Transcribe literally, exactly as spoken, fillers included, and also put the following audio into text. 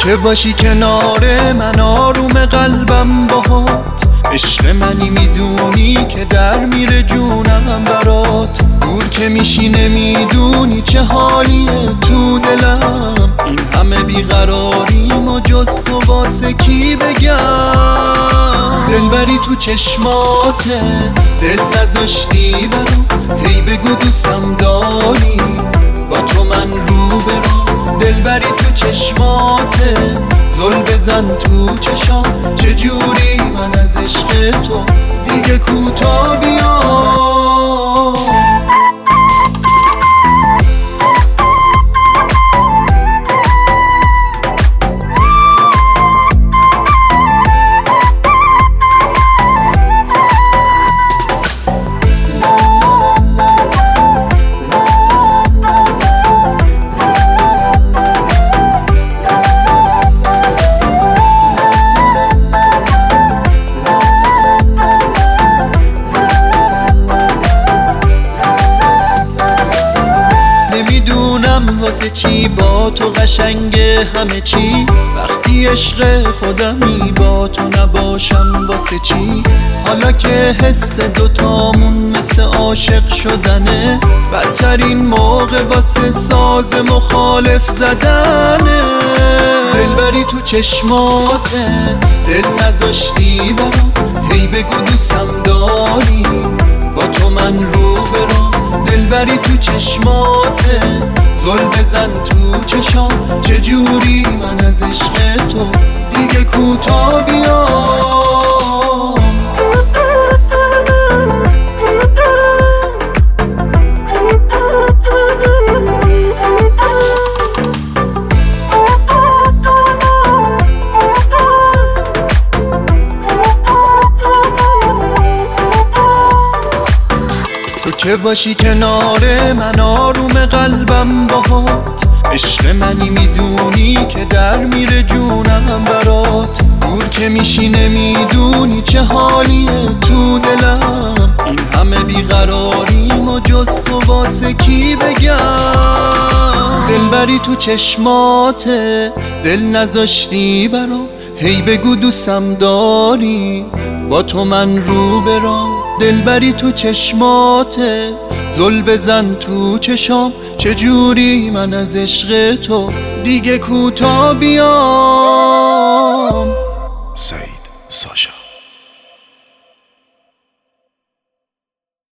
که باشی کنار من آروم قلبم باهات، عشق منی میدونی که در میره جونم برات. دور که میشی نمیدونی چه حالیه تو دلم، این همه بیقراریم و جز تو واسه کی بگم. دلبری تو چشماته، دل نذاشتی برام، هی بگو دوستم داری، با تو من رو برام. دلبری تو چشماته، زل بزن تو چشام، چجوری من از عشق تو دیگه کوتاه بیام. نمیدونم واسه چی با تو قشنگه همه چی، وقتی عشق خودمی با تو نباشم واسه چی. حالا که حس دوتامون مثل عاشق شدنه، بدترین موقع واسه ساز مخالف زدنه. دلبری تو چشماته، دل نذاشتی برام، هی بگو دوستم داری، با تو من رو برام. دلبری تو چشماته، زل بزن تو چشام، چجوری من از عشق تو دیگه کوتاه بیام. که باشی کنار من آروم قلبم باهات، عشق منی میدونی که در میره جونم برات. دور که میشی نمیدونی چه حالیه تو دلم، این همه بیقراریم و جز تو واسه کی بگم. دلبری تو چشماته، دل نذاشتی برام، هی بگو دوستم داری، با تو من رو برام. دلبری تو چشماته، زل بزن تو چشام، چجوری من از عشق تو دیگه کوتاه بیام. سعید ساشا.